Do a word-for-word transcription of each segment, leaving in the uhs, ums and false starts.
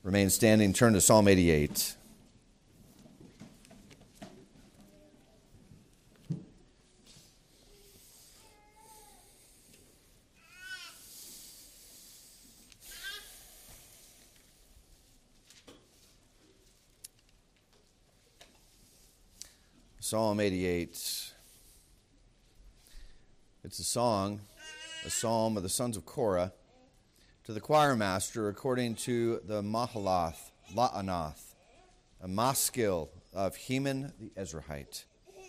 Remain standing. Turn to Psalm eighty-eight. Psalm eighty-eight. It's a song, a psalm of the sons of Korah, to the choir master according to the Mahalath, La'anath, a maskil of Heman the Ezrahite.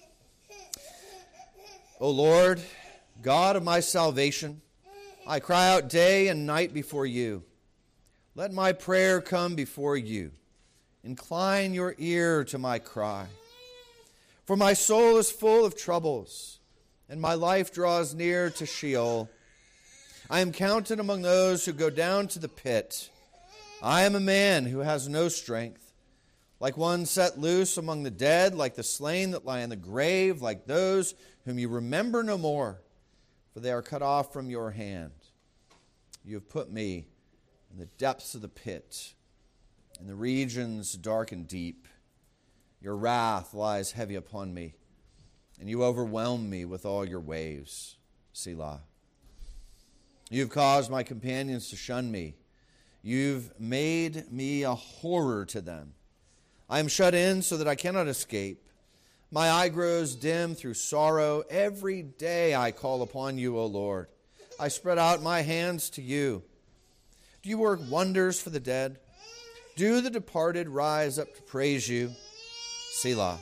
O Lord, God of my salvation, I cry out day and night before you. Let my prayer come before you. Incline your ear to my cry. For my soul is full of troubles, and my life draws near to Sheol. I am counted among those who go down to the pit. I am a man who has no strength, like one set loose among the dead, like the slain that lie in the grave, like those whom you remember no more, for they are cut off from your hand. You have put me in the depths of the pit, in the regions dark and deep. Your wrath lies heavy upon me, and you overwhelm me with all your waves. Selah. You've caused my companions to shun me. You've made me a horror to them. I am shut in so that I cannot escape. My eye grows dim through sorrow. Every day I call upon you, O Lord. I spread out my hands to you. Do you work wonders for the dead? Do the departed rise up to praise you? Selah.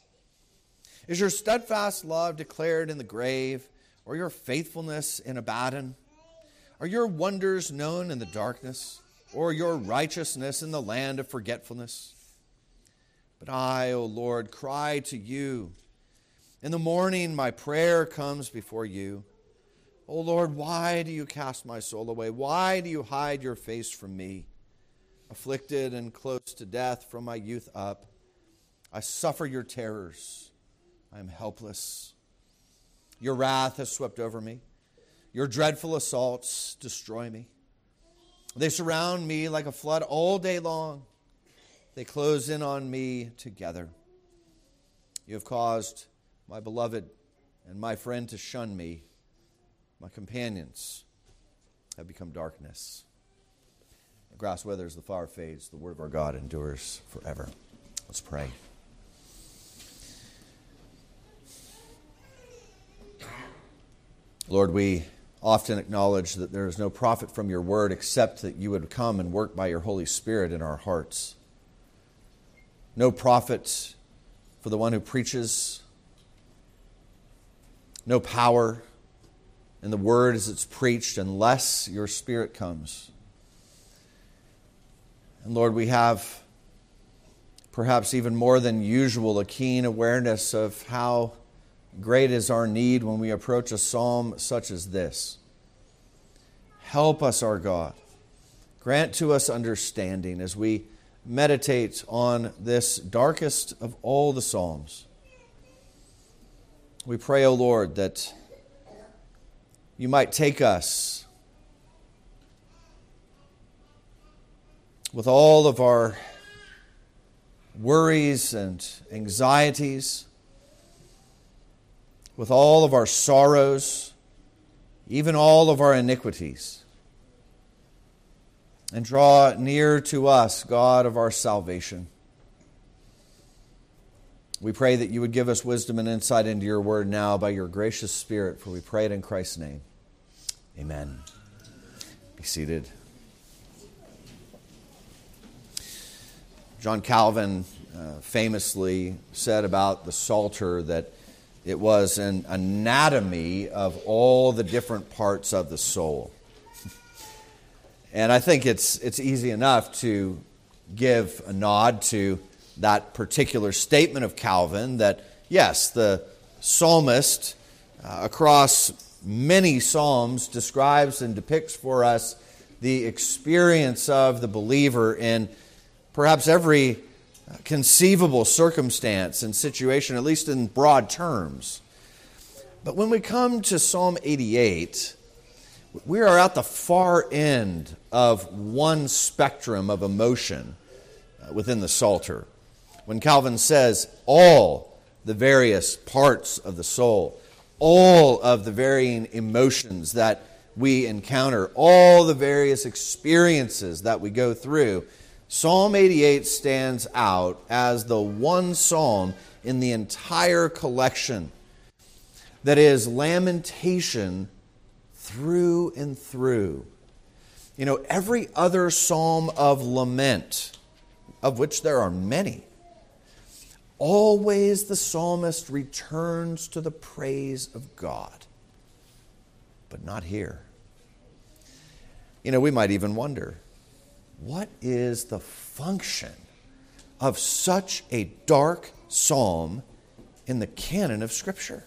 Is your steadfast love declared in the grave, or your faithfulness in Abaddon? Are your wonders known in the darkness, or your righteousness in the land of forgetfulness? But I, O Lord, cry to you. In the morning my prayer comes before you. O Lord, why do you cast my soul away? Why do you hide your face from me? Afflicted and close to death from my youth up, I suffer your terrors. I am helpless. Your wrath has swept over me. Your dreadful assaults destroy me. They surround me like a flood all day long. They close in on me together. You have caused my beloved and my friend to shun me. My companions have become darkness. The grass withers, the flower fades. The word of our God endures forever. Let's pray. Lord, we often acknowledge that there is no profit from your word except that you would come and work by your Holy Spirit in our hearts. No profit for the one who preaches. No power in the word as it's preached unless your Spirit comes. And Lord, we have perhaps even more than usual a keen awareness of how great is our need when we approach a psalm such as this. Help us, our God. Grant to us understanding as we meditate on this darkest of all the psalms. We pray, O Lord, that you might take us with all of our worries and anxieties, with all of our sorrows, even all of our iniquities, and draw near to us, God of our salvation. We pray that you would give us wisdom and insight into your word now by your gracious Spirit, for we pray it in Christ's name. Amen. Be seated. John Calvin uh, famously said about the Psalter that it was an anatomy of all the different parts of the soul. And I think it's it's easy enough to give a nod to that particular statement of Calvin that, yes, the psalmist uh, across many psalms describes and depicts for us the experience of the believer in perhaps every conceivable circumstance and situation, at least in broad terms. But when we come to Psalm eighty-eight, We are at the far end of one spectrum of emotion uh, within the Psalter. When Calvin says all the various parts of the soul, all of the varying emotions that we encounter, all the various experiences that we go through, Psalm eighty-eight stands out as the one psalm in the entire collection that is lamentation through and through. You know, every other psalm of lament, of which there are many, always the psalmist returns to the praise of God. But not here. You know, we might even wonder, what is the function of such a dark psalm in the canon of Scripture?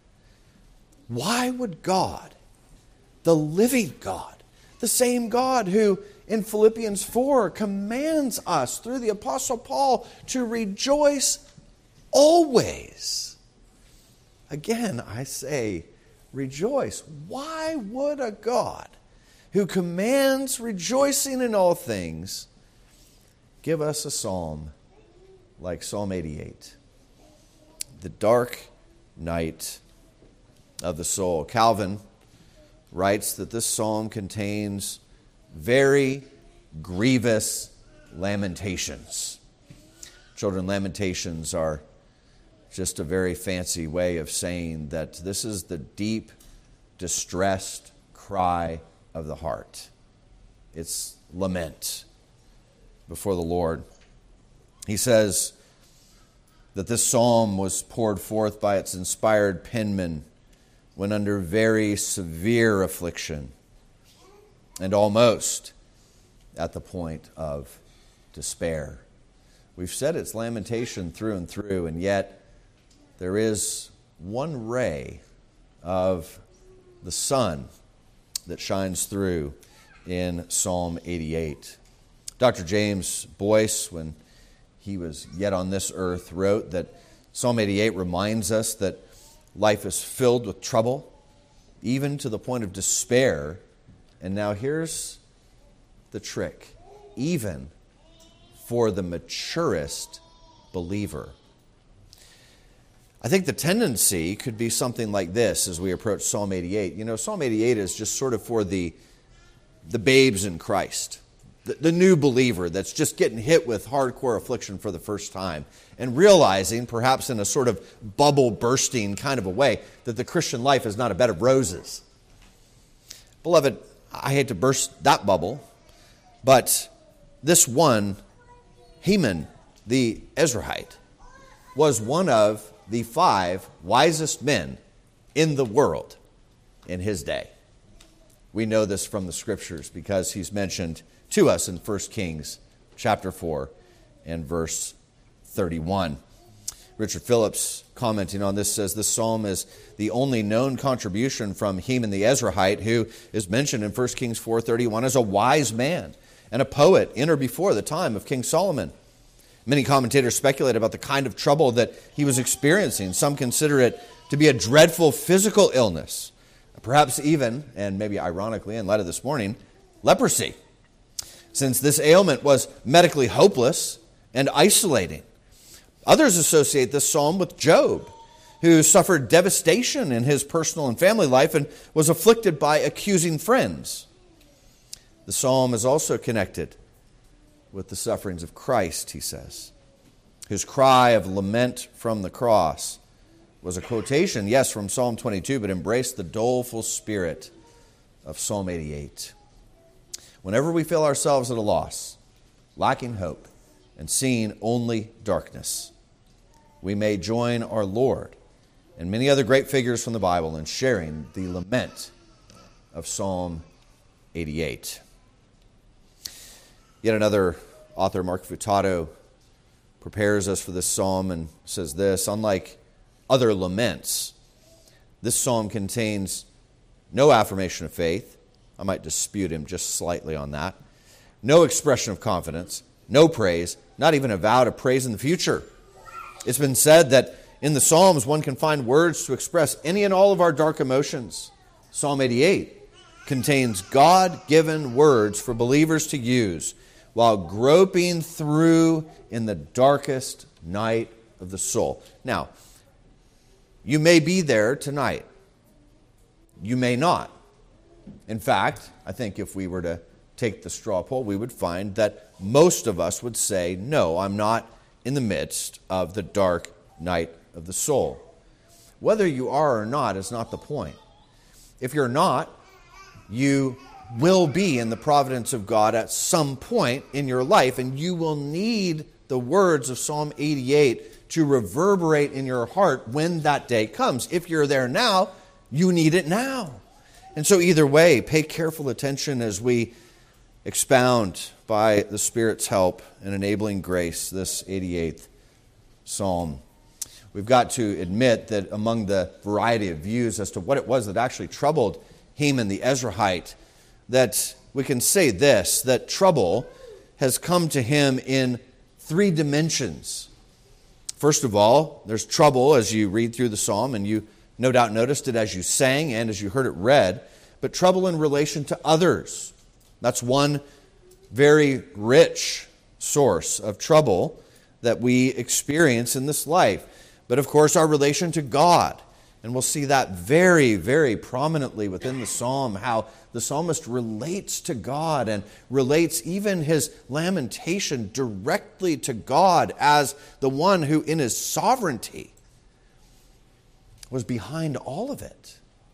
Why would God, the living God, the same God who in Philippians four commands us through the Apostle Paul to rejoice always. Again, I say, rejoice. Why would a God who commands rejoicing in all things give us a psalm like Psalm eighty-eight? The dark night of the soul. Calvin writes that this psalm contains very grievous lamentations. Children, lamentations are just a very fancy way of saying that this is the deep, distressed cry of the heart. It's lament before the Lord. He says that this psalm was poured forth by its inspired penman when under very severe affliction and almost at the point of despair. We've said it's lamentation through and through, and yet there is one ray of the sun that shines through in Psalm eighty-eight. Doctor James Boyce, when he was yet on this earth, wrote that Psalm eighty-eight reminds us that life is filled with trouble, even to the point of despair. And now here's the trick. Even for the maturest believer. I think the tendency could be something like this as we approach Psalm eighty-eight. You know, Psalm eighty-eight is just sort of for the, the babes in Christ, the, the new believer that's just getting hit with hardcore affliction for the first time and realizing, perhaps in a sort of bubble bursting kind of a way, that the Christian life is not a bed of roses. Beloved, I hate to burst that bubble, but this one, Heman the Ezrahite, was one of the five wisest men in the world in his day. We know this from the Scriptures because he's mentioned to us in First Kings chapter four and verse thirty-one. Richard Phillips, commenting on this, says this psalm is the only known contribution from Heman the Ezrahite, who is mentioned in First Kings four thirty-one as a wise man and a poet in or before the time of King Solomon. Many commentators speculate about the kind of trouble that he was experiencing. Some consider it to be a dreadful physical illness, perhaps even, and maybe ironically in light of this morning, leprosy, since this ailment was medically hopeless and isolating. Others associate this psalm with Job, who suffered devastation in his personal and family life and was afflicted by accusing friends. The psalm is also connected with the sufferings of Christ, he says, whose cry of lament from the cross was a quotation, yes, from Psalm twenty-two, but embraced the doleful spirit of Psalm eighty-eight. Whenever we feel ourselves at a loss, lacking hope, and seeing only darkness, we may join our Lord and many other great figures from the Bible in sharing the lament of Psalm eighty-eight. Yet another author, Mark Futato, prepares us for this psalm and says this: unlike other laments, this psalm contains no affirmation of faith. I might dispute him just slightly on that. No expression of confidence, no praise, not even a vow to praise in the future. It's been said that in the Psalms one can find words to express any and all of our dark emotions. Psalm eighty-eight contains God-given words for believers to use while groping through in the darkest night of the soul. Now, you may be there tonight. You may not. In fact, I think if we were to take the straw poll, we would find that most of us would say, no, I'm not in the midst of the dark night of the soul. Whether you are or not is not the point. If you're not, you will be in the providence of God at some point in your life, and you will need the words of Psalm eighty-eight to reverberate in your heart when that day comes. If you're there now, you need it now. And so either way, pay careful attention as we expound by the Spirit's help and enabling grace this eighty-eighth Psalm. We've got to admit that among the variety of views as to what it was that actually troubled Heman the Ezrahite, that we can say this, that trouble has come to him in three dimensions. First of all, there's trouble as you read through the psalm, and you no doubt noticed it as you sang and as you heard it read, but trouble in relation to others. That's one very rich source of trouble that we experience in this life. But of course, our relation to God. And we'll see that very, very prominently within the psalm, how the psalmist relates to God and relates even his lamentation directly to God as the one who in his sovereignty was behind all of it.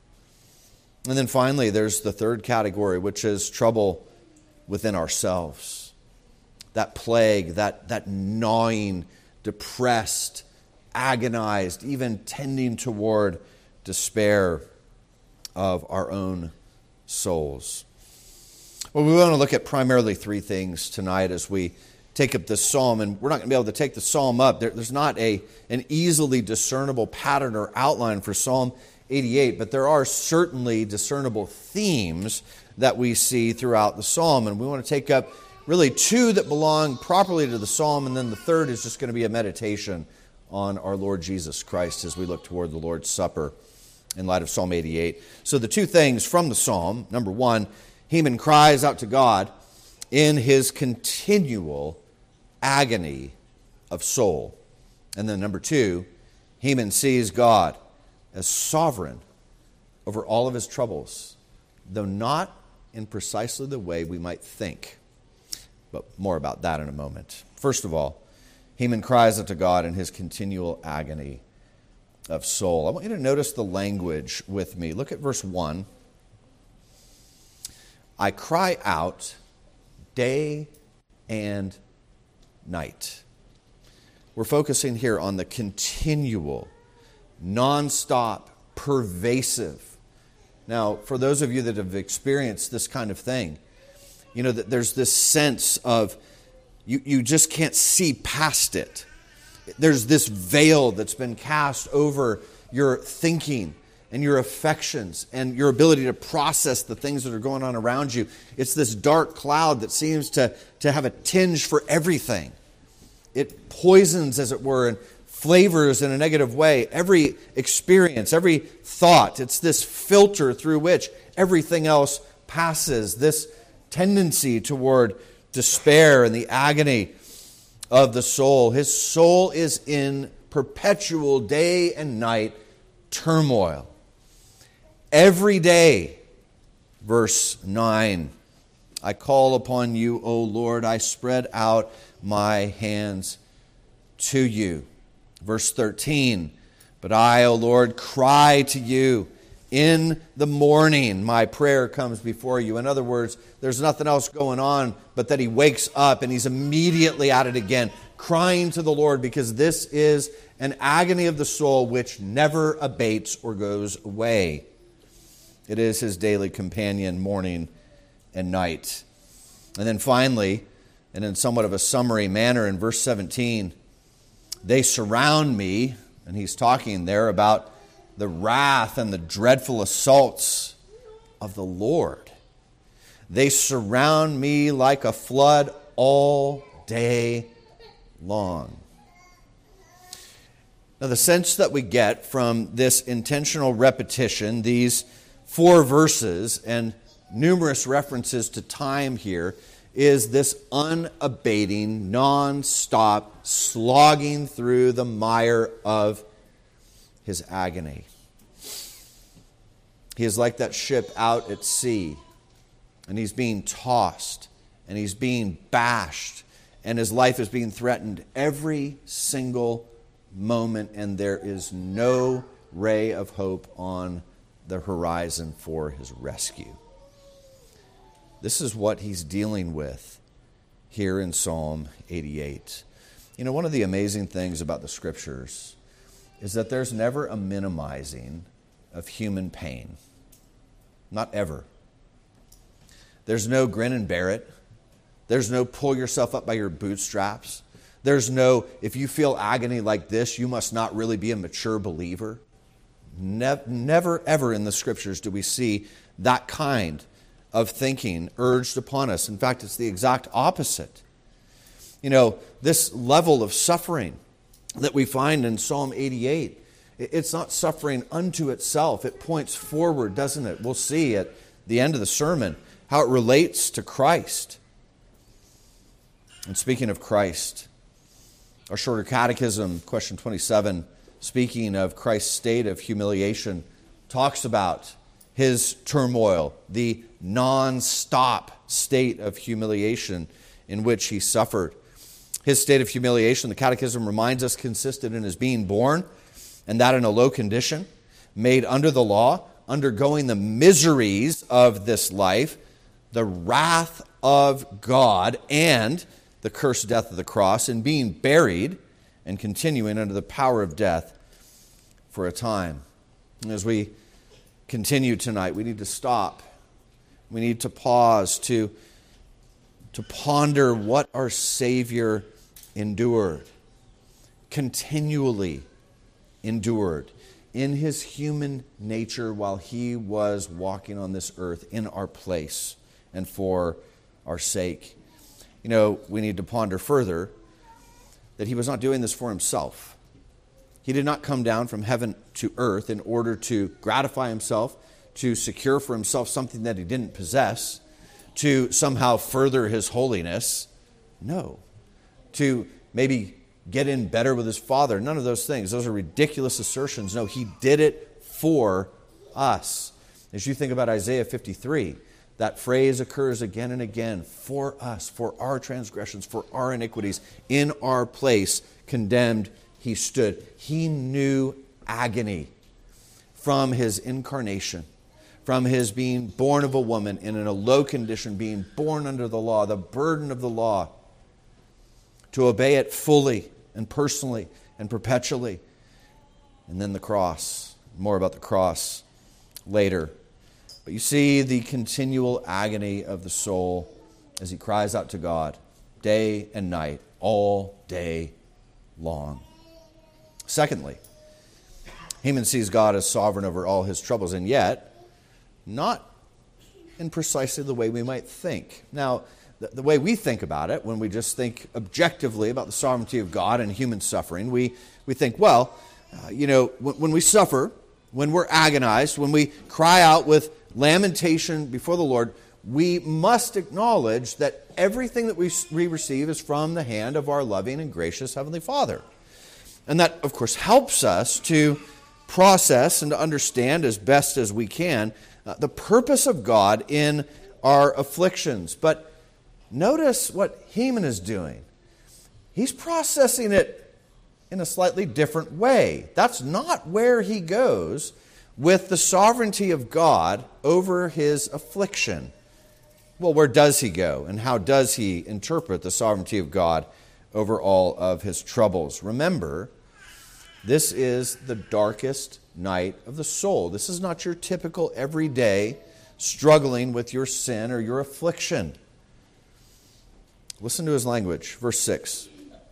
And then finally, there's the third category, which is trouble within ourselves. That plague, that, that gnawing, depressed, agonized, even tending toward despair of our own souls. Well, we want to look at primarily three things tonight as we take up this psalm, and we're not going to be able to take the psalm up. There, there's not a an easily discernible pattern or outline for Psalm eighty-eight, but there are certainly discernible themes that we see throughout the psalm, and we want to take up really two that belong properly to the psalm, and then the third is just going to be a meditation on our Lord Jesus Christ as we look toward the Lord's Supper in light of Psalm eighty-eight. So the two things from the psalm, number one, Heman cries out to God in his continual agony of soul. And then number two, Heman sees God as sovereign over all of his troubles, though not in precisely the way we might think. But more about that in a moment. First of all, Heman cries out to God in his continual agony of soul. I want you to notice the language with me. Look at verse one. I cry out day and night. We're focusing here on the continual, nonstop, pervasive. Now, for those of you that have experienced this kind of thing, you know that there's this sense of you, you just can't see past it. There's this veil that's been cast over your thinking and your affections and your ability to process the things that are going on around you. It's this dark cloud that seems to, to have a tinge for everything. It poisons, as it were, and flavors in a negative way every experience, every thought. It's this filter through which everything else passes, this tendency toward despair and the agony of the soul. His soul is in perpetual day and night turmoil. Every day, verse nine, I call upon you, O Lord, I spread out my hands to you. Verse thirteen, but I, O Lord, cry to you. In the morning, my prayer comes before you. In other words, there's nothing else going on but that he wakes up and he's immediately at it again, crying to the Lord, because this is an agony of the soul which never abates or goes away. It is his daily companion morning and night. And then finally, and in somewhat of a summary manner, in verse seventeen, they surround me, and he's talking there about the wrath and the dreadful assaults of the Lord. They surround me like a flood all day long. Now, the sense that we get from this intentional repetition, these four verses, and numerous references to time here, is this unabating, non-stop slogging through the mire of his agony. He is like that ship out at sea, and he's being tossed, and he's being bashed, and his life is being threatened every single moment, and there is no ray of hope on the horizon for his rescue. This is what he's dealing with here in Psalm eighty-eight. You know, one of the amazing things about the Scriptures is that there's never a minimizing of human pain. Not ever. There's no grin and bear it. There's no pull yourself up by your bootstraps. There's no, if you feel agony like this, you must not really be a mature believer. Ne- never, ever in the Scriptures do we see that kind of thinking urged upon us. In fact, it's the exact opposite. You know, this level of suffering that we find in Psalm eighty-eight, it's not suffering unto itself. It points forward, doesn't it? We'll see at the end of the sermon how it relates to Christ. And speaking of Christ, our shorter catechism, question twenty-seven, speaking of Christ's state of humiliation, talks about his turmoil, the non-stop state of humiliation in which he suffered. His state of humiliation, the Catechism reminds us, consisted in his being born, and that in a low condition, made under the law, undergoing the miseries of this life, the wrath of God, and the cursed death of the cross, and being buried and continuing under the power of death for a time. And as we continue tonight, we need to stop. We need to pause to, to ponder what our Savior endured, continually endured in his human nature while he was walking on this earth in our place and for our sake. You know, we need to ponder further that he was not doing this for himself. He did not come down from heaven to earth in order to gratify himself, to secure for himself something that he didn't possess, to somehow further his holiness. No. To maybe get in better with his Father. None of those things. Those are ridiculous assertions. No, he did it for us. As you think about Isaiah fifty-three, that phrase occurs again and again. For us, for our transgressions, for our iniquities, in our place, condemned he stood. He knew agony from his incarnation, from his being born of a woman and in a low condition, being born under the law, the burden of the law, to obey it fully and personally and perpetually. And then the cross. More about the cross later. But you see the continual agony of the soul as he cries out to God day and night, all day long. Secondly, Heman sees God as sovereign over all his troubles, and yet not in precisely the way we might think. Now, the, the way we think about it, when we just think objectively about the sovereignty of God and human suffering, we, we think, well, uh, you know, when, when we suffer, when we're agonized, when we cry out with lamentation before the Lord, we must acknowledge that everything that we, we receive is from the hand of our loving and gracious Heavenly Father. And that, of course, helps us to process and to understand as best as we can uh, the purpose of God in our afflictions. But notice what Heman is doing. He's processing it in a slightly different way. That's not where he goes with the sovereignty of God over his affliction. Well, where does he go, and how does he interpret the sovereignty of God over all of his troubles? Remember, this is the darkest night of the soul. This is not your typical everyday struggling with your sin or your affliction. Listen to his language, verse six.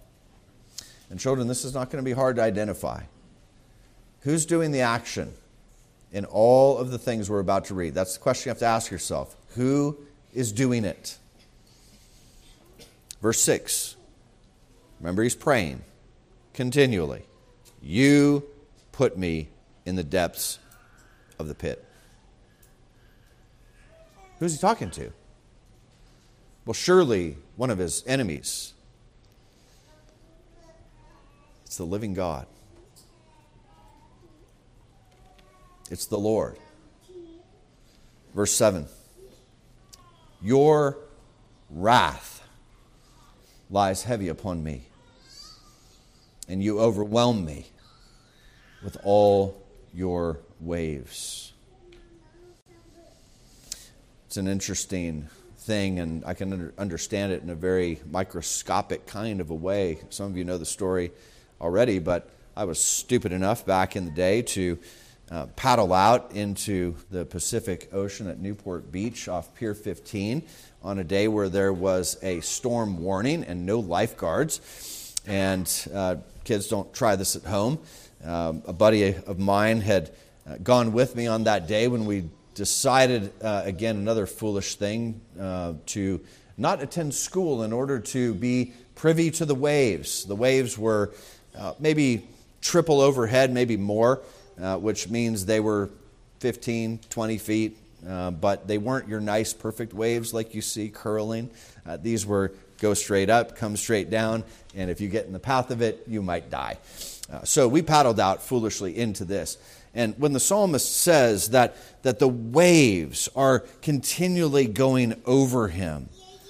And children, this is not going to be hard to identify. Who's doing the action in all of the things we're about to read? That's the question you have to ask yourself. Who is doing it? Verse six. Remember, he's praying continually. You put me in the depths of the pit. Who's he talking to? Well, surely one of his enemies. It's the living God. It's the Lord. Verse seven. Your wrath lies heavy upon me, and you overwhelm me with all your waves. It's an interesting thing, and I can under, understand it in a very microscopic kind of a way. Some of you know the story already, but I was stupid enough back in the day to uh, paddle out into the Pacific Ocean at Newport Beach off Pier fifteen on a day where there was a storm warning and no lifeguards. And uh, kids, don't try this at home. Um, a buddy of mine had uh, gone with me on that day when we decided, uh, again, another foolish thing, uh, to not attend school in order to be privy to the waves. The waves were uh, maybe triple overhead, maybe more, uh, which means they were fifteen, twenty feet, uh, but they weren't your nice, perfect waves like you see curling. Uh, these were go straight up, come straight down, and if you get in the path of it, you might die. Uh, so we paddled out foolishly into this. And when the psalmist says that, that the waves are continually going over him,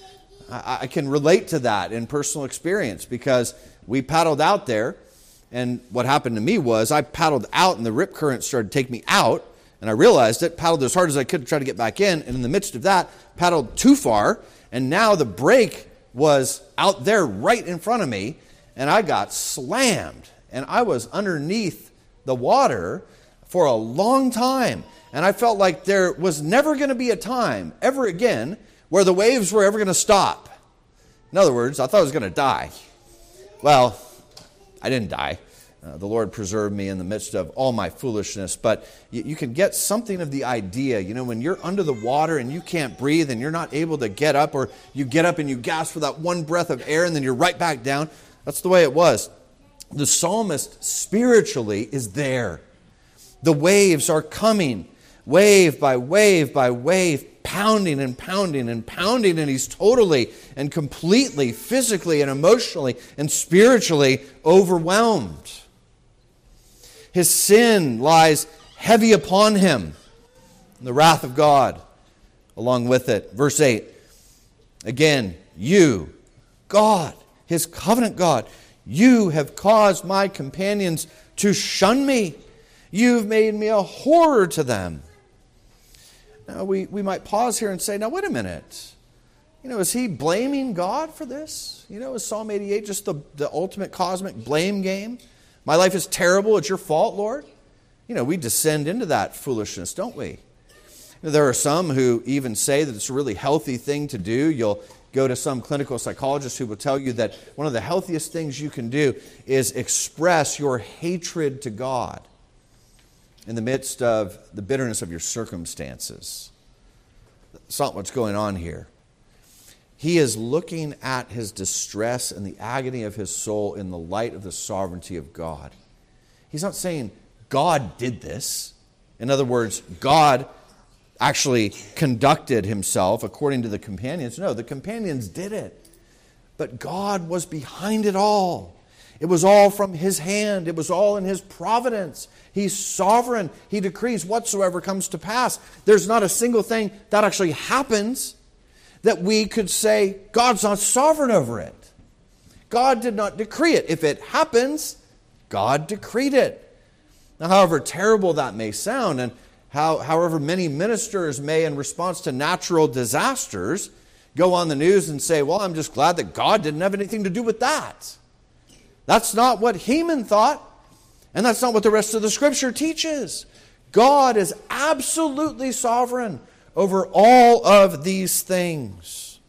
I, I can relate to that in personal experience, because we paddled out there, and what happened to me was I paddled out and the rip current started to take me out, and I realized it, paddled as hard as I could to try to get back in, and in the midst of that, paddled too far, and now the break was out there right in front of me, and I got slammed, and I was underneath the water for a long time, and I felt like there was never going to be a time ever again where the waves were ever going to stop. In other words, I thought I was going to die. Well, I didn't die. Uh, the Lord preserved me in the midst of all my foolishness, but you, you can get something of the idea. You know, when you're under the water and you can't breathe and you're not able to get up, or you get up and you gasp for that one breath of air and then you're right back down. That's the way it was. The psalmist spiritually is there. The waves are coming, wave by wave by wave, pounding and pounding and pounding, and he's totally and completely, physically and emotionally and spiritually overwhelmed. His sin lies heavy upon him, and the wrath of God along with it. Verse eight, again, you, God, his covenant God, you have caused my companions to shun me. You've made me a horror to them. Now, we, we might pause here and say, now, wait a minute. You know, is he blaming God for this? You know, is Psalm eighty-eight just the, the ultimate cosmic blame game? My life is terrible. It's your fault, Lord. You know, we descend into that foolishness, don't we? There are some who even say that it's a really healthy thing to do. You'll go to some clinical psychologist who will tell you that one of the healthiest things you can do is express your hatred to God in the midst of the bitterness of your circumstances. That's not what's going on here. He is looking at his distress and the agony of his soul in the light of the sovereignty of God. He's not saying God did this. In other words, God actually conducted himself according to the companions. No, the companions did it. But God was behind it all. It was all from his hand. It was all in his providence. He's sovereign. He decrees whatsoever comes to pass. There's not a single thing that actually happens that we could say God's not sovereign over it. God did not decree it. If it happens, God decreed it. Now, however terrible that may sound, and how, however many ministers may, in response to natural disasters, go on the news and say, well, I'm just glad that God didn't have anything to do with that. That's not what Heman thought, and that's not what the rest of the Scripture teaches. God is absolutely sovereign over all of these things.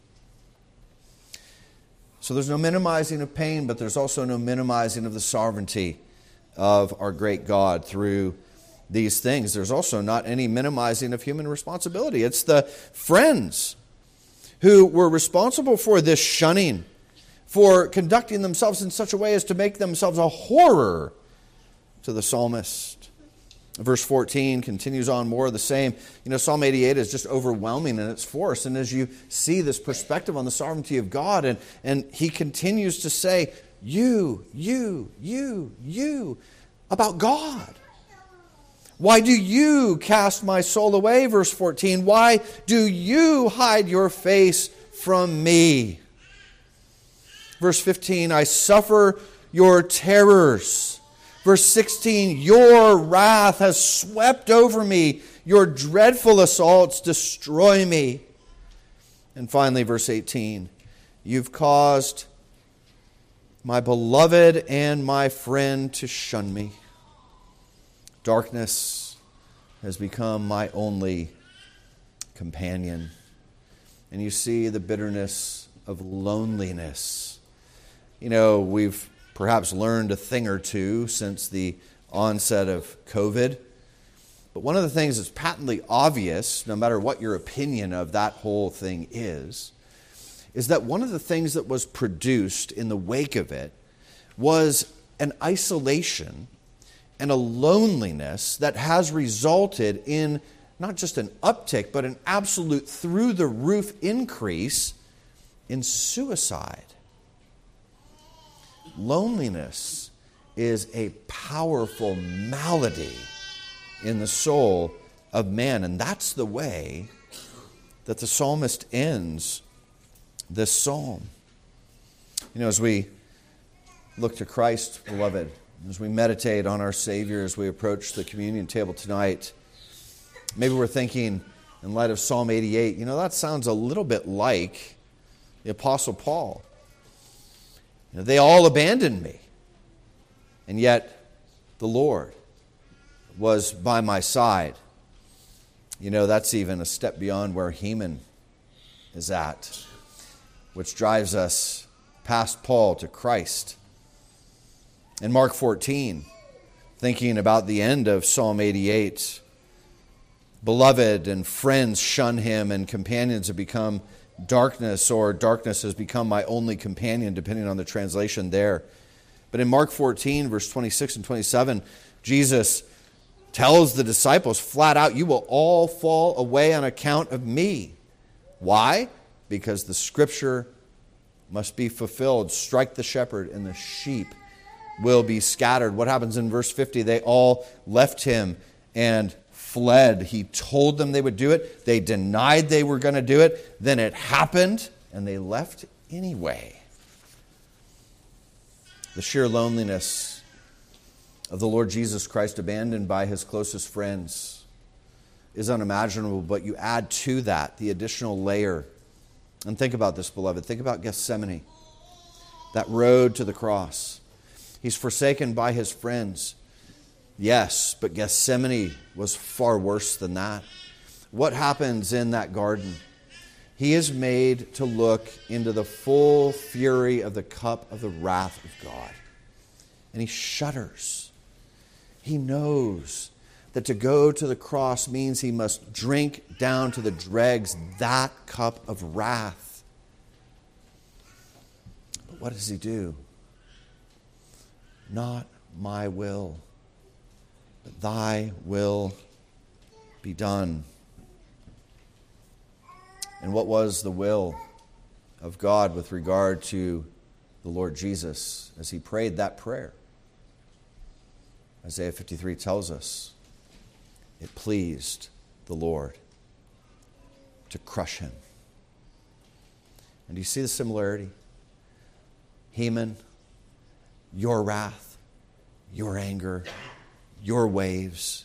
So there's no minimizing of pain, but there's also no minimizing of the sovereignty of our great God through these things. There's also not any minimizing of human responsibility. It's the friends who were responsible for this shunning, for conducting themselves in such a way as to make themselves a horror to the psalmist. Verse fourteen continues on more of the same. You know, Psalm eighty-eight is just overwhelming in its force. And as you see this perspective on the sovereignty of God, and, and he continues to say, you, you, you, you, about God. Why do you cast my soul away? Verse fourteen. Why do you hide your face from me? Verse fifteen. I suffer your terrors. Verse sixteen. Your wrath has swept over me. Your dreadful assaults destroy me. And finally, verse eighteen. You've caused my beloved and my friend to shun me. Darkness has become my only companion. And you see the bitterness of loneliness. You know, we've perhaps learned a thing or two since the onset of COVID. But one of the things that's patently obvious, no matter what your opinion of that whole thing is, is that one of the things that was produced in the wake of it was an isolation and a loneliness that has resulted in not just an uptick, but an absolute through-the-roof increase in suicide. Loneliness is a powerful malady in the soul of man, and that's the way that the psalmist ends this psalm. You know, as we look to Christ, beloved, as we meditate on our Savior, as we approach the communion table tonight, maybe we're thinking, in light of Psalm eighty-eight, you know, that sounds a little bit like the Apostle Paul. You know, they all abandoned me, and yet the Lord was by my side. You know, that's even a step beyond where Heman is at, which drives us past Paul to Christ. In Mark fourteen, thinking about the end of Psalm eighty-eight, beloved and friends shun him, and companions have become darkness, or darkness has become my only companion, depending on the translation there. But in Mark fourteen, verse twenty-six and twenty-seven, Jesus tells the disciples flat out, you will all fall away on account of me. Why? Because the scripture must be fulfilled. Strike the shepherd and the sheep will be scattered. What happens in verse fifty? They all left him and fled. He told them they would do it. They denied they were going to do it. Then it happened, and they left anyway. The sheer loneliness of the Lord Jesus Christ, abandoned by his closest friends, is unimaginable, but you add to that the additional layer. And think about this, beloved. Think about Gethsemane, that road to the cross. He's forsaken by his friends. Yes, but Gethsemane was far worse than that. What happens in that garden? He is made to look into the full fury of the cup of the wrath of God. And he shudders. He knows that to go to the cross means he must drink down to the dregs that cup of wrath. But what does he do? Not my will, but thy will be done. And what was the will of God with regard to the Lord Jesus as he prayed that prayer? Isaiah fifty-three tells us it pleased the Lord to crush him. And do you see the similarity? Heman, your wrath, your anger, your waves.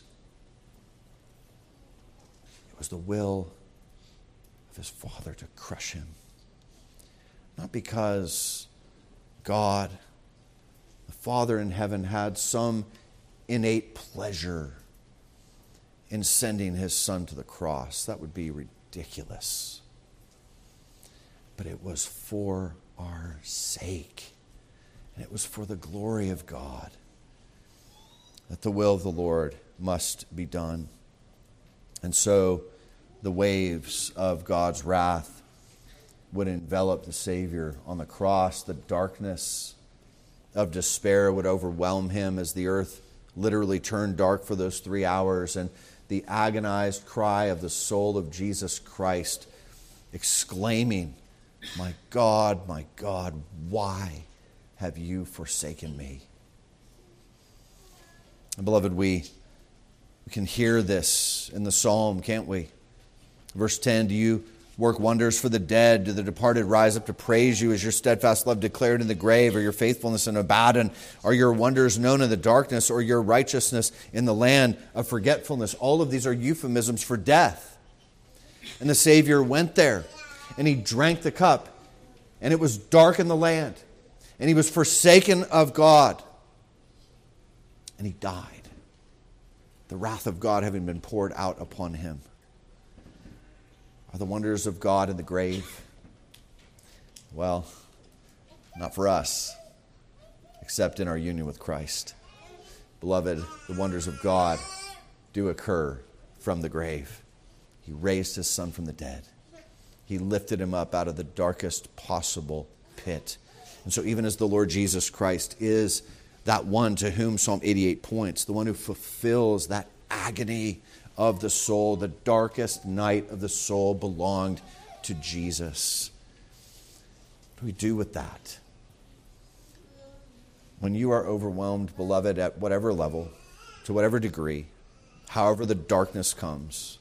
It was the will of his Father to crush him. Not because God, the Father in heaven, had some innate pleasure in sending his Son to the cross. That would be ridiculous. But it was for our sake. And it was for the glory of God that the will of the Lord must be done. And so the waves of God's wrath would envelop the Savior on the cross. The darkness of despair would overwhelm him as the earth literally turned dark for those three hours, and the agonized cry of the soul of Jesus Christ, exclaiming, "My God, my God, why have you forsaken me?" And beloved, we, we can hear this in the psalm, can't we? Verse ten, "Do you work wonders for the dead? Do the departed rise up to praise you? Is your steadfast love declared in the grave, or your faithfulness in Abaddon? Are your wonders known in the darkness, or your righteousness in the land of forgetfulness?" All of these are euphemisms for death. And the Savior went there, and he drank the cup, and it was dark in the land, and he was forsaken of God, and he died, the wrath of God having been poured out upon him. Are the wonders of God in the grave? Well, not for us, except in our union with Christ. Beloved, the wonders of God do occur from the grave. He raised his Son from the dead. He lifted him up out of the darkest possible pit. And so even as the Lord Jesus Christ is that one to whom Psalm eighty-eight points, the one who fulfills that agony of the soul, the darkest night of the soul belonged to Jesus. What do we do with that? When you are overwhelmed, beloved, at whatever level, to whatever degree, however the darkness comes,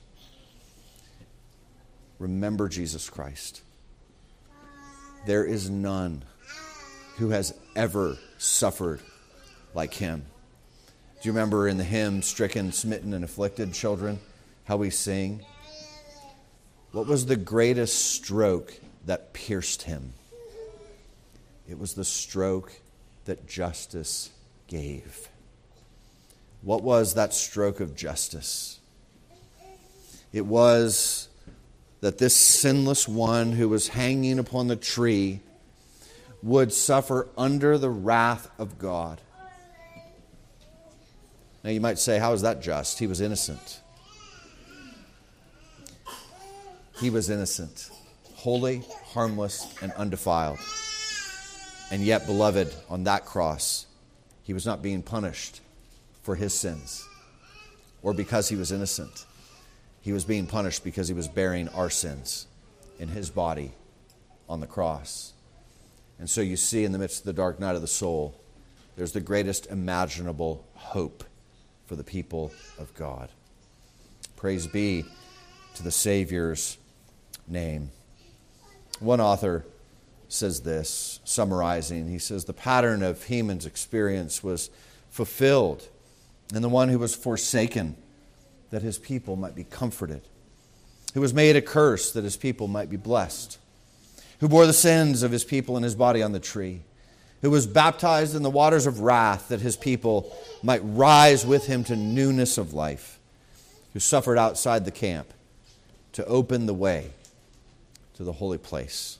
remember Jesus Christ. There is none who has ever suffered like him. Do you remember in the hymn, "Stricken, Smitten, and Afflicted Children," how we sing? What was the greatest stroke that pierced him? It was the stroke that justice gave. What was that stroke of justice? It was that this sinless one who was hanging upon the tree would suffer under the wrath of God. Now you might say, how is that just? He was innocent. He was innocent, holy, harmless, and undefiled. And yet, beloved, on that cross, he was not being punished for his sins or because he was innocent. He was being punished because he was bearing our sins in his body on the cross. And so you see, in the midst of the dark night of the soul, there's the greatest imaginable hope for the people of God. Praise be to the Savior's name. One author says this, summarizing, he says, the pattern of Heman's experience was fulfilled in the one who was forsaken, that his people might be comforted, who was made a curse, that his people might be blessed, who bore the sins of his people in his body on the tree, who was baptized in the waters of wrath, that his people might rise with him to newness of life, who suffered outside the camp to open the way to the holy place.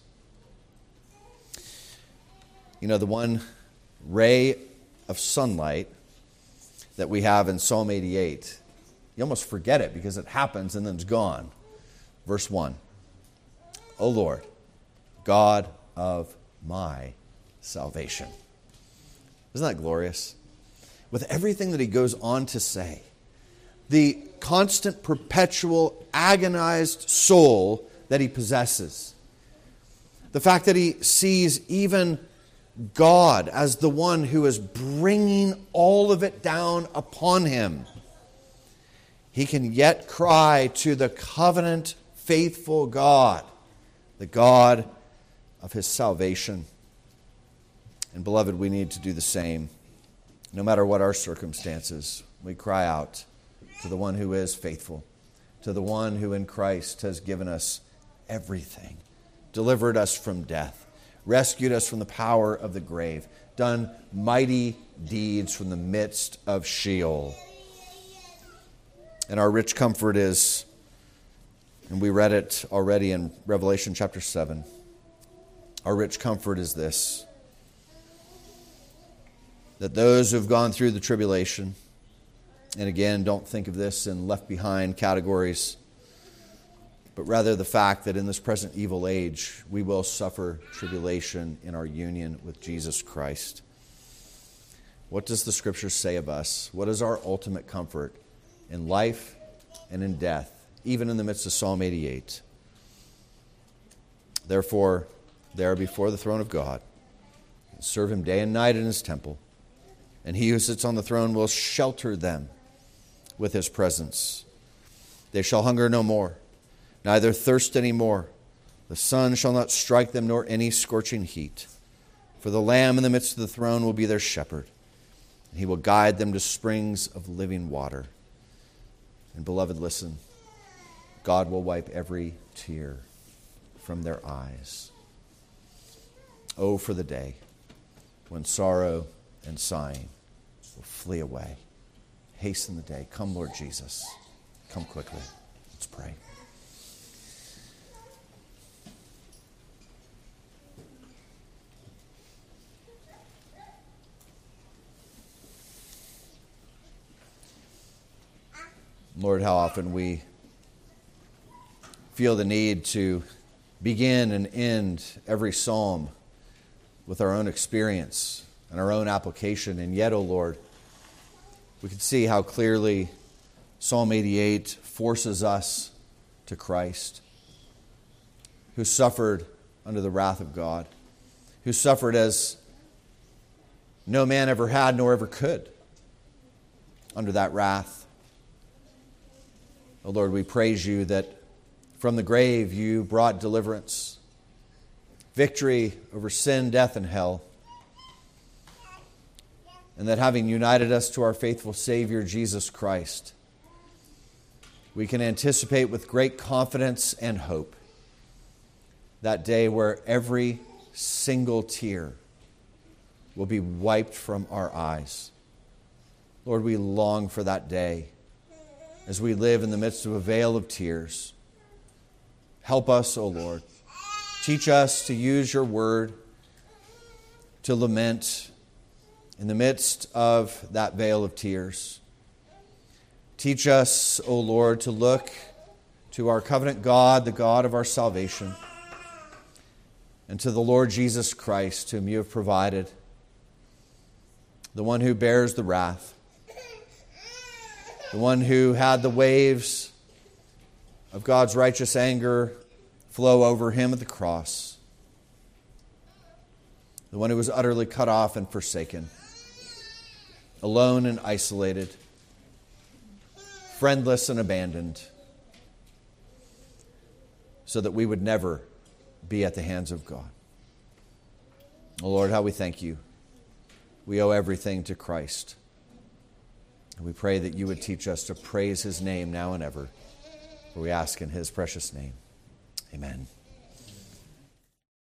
You know, the one ray of sunlight that we have in Psalm eighty-eight, you almost forget it because it happens and then it's gone. Verse one, O Lord, God of my salvation. Isn't that glorious? With everything that he goes on to say, the constant, perpetual, agonized soul that he possesses, the fact that he sees even God as the one who is bringing all of it down upon him, he can yet cry to the covenant faithful God, the God of his salvation. And beloved, we need to do the same. No matter what our circumstances, we cry out to the one who is faithful, to the one who in Christ has given us everything, delivered us from death, rescued us from the power of the grave, done mighty deeds from the midst of Sheol. And our rich comfort is, and we read it already in Revelation chapter seven, our rich comfort is this, that those who have gone through the tribulation, and again, don't think of this in left behind categories, but rather the fact that in this present evil age, we will suffer tribulation in our union with Jesus Christ. What does the Scripture say of us? What is our ultimate comfort in life and in death, even in the midst of Psalm eighty-eight? Therefore, there before the throne of God, serve him day and night in his temple, and he who sits on the throne will shelter them with his presence. They shall hunger no more, neither thirst any more. The sun shall not strike them, nor any scorching heat. For the Lamb in the midst of the throne will be their shepherd, and he will guide them to springs of living water. And beloved, listen, God will wipe every tear from their eyes. Oh, for the day when sorrow and sighing will flee away. Hasten the day. Come, Lord Jesus. Come quickly. Let's pray. Lord, how often we feel the need to begin and end every psalm with our own experience and our own application. And yet, O Lord, we can see how clearly Psalm eighty-eight forces us to Christ, who suffered under the wrath of God, who suffered as no man ever had nor ever could under that wrath. O Lord, we praise you that from the grave you brought deliverance, victory over sin, death, and hell, and that having united us to our faithful Savior, Jesus Christ, we can anticipate with great confidence and hope that day where every single tear will be wiped from our eyes. Lord, we long for that day as we live in the midst of a vale of tears. Help us, O Lord. Teach us to use your word to lament in the midst of that vale of tears. Teach us, O Lord, to look to our covenant God, the God of our salvation, and to the Lord Jesus Christ, whom you have provided, the one who bears the wrath, the one who had the waves of God's righteous anger flow over him at the cross, the one who was utterly cut off and forsaken, alone and isolated, friendless and abandoned, so that we would never be at the hands of God. Oh Lord, how we thank you. We owe everything to Christ. And we pray that you would teach us to praise his name now and ever. For we ask in his precious name. Amen.